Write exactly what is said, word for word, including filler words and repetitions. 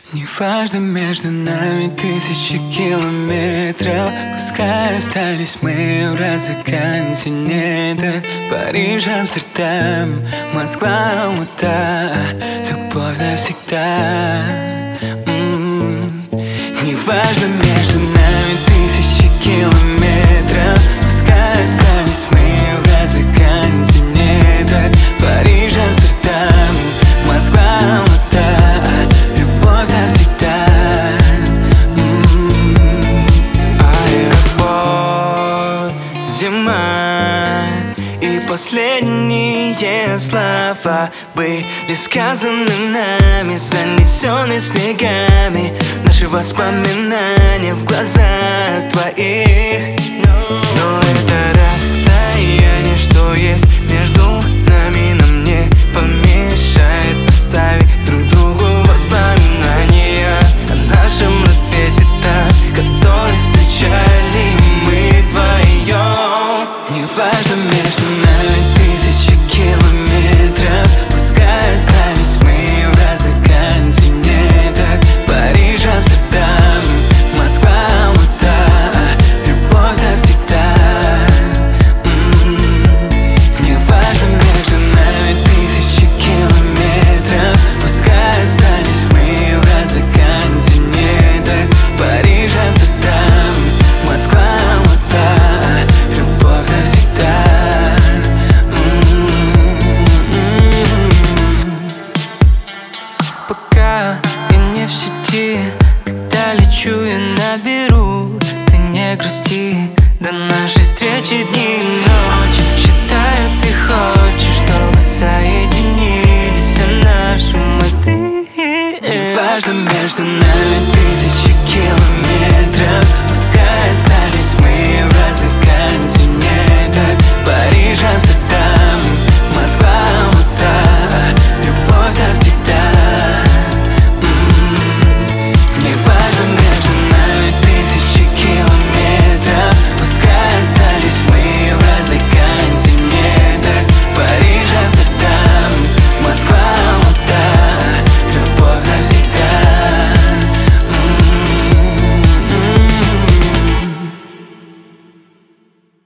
Неважно, между нами тысячи километров. Пускай остались мы в разных континентах. Париж, Амстердам, Москва, Алмата. Любовь навсегда. М-м-м. Неважно, между нами тысячи километров. Пускай остались мы в разных континентах. Париж, Амстердам, Москва, Алмата. Любовь навсегда. М-м-м. Аэропорт, зима и последние слова были сказаны нами, занесены снегами. Наши воспоминания в глазах твоих. Но это расстояние, что есть между нами, нам не помешает оставить друг другу воспоминания о нашем рассвете, так, который встречали мы вдвоем. Неважно, между нами тысячи километров. Пускай остались мы в разных континентах. Париж, Амстердам, Москва, Алмата. Любовь навсегда. М-м-м. Неважно, между нами тысячи километров. Пускай остались мы в разных континентах. Париж, Амстердам, Москва, Алмата. Любовь навсегда. Пока я не в сети, когда лечу, я наберу. Ты не грусти, до нашей встречи дни и ночи. Считаю, ты хочешь, чтобы соединились все наши мосты. Неважно, между нами тысячи километров.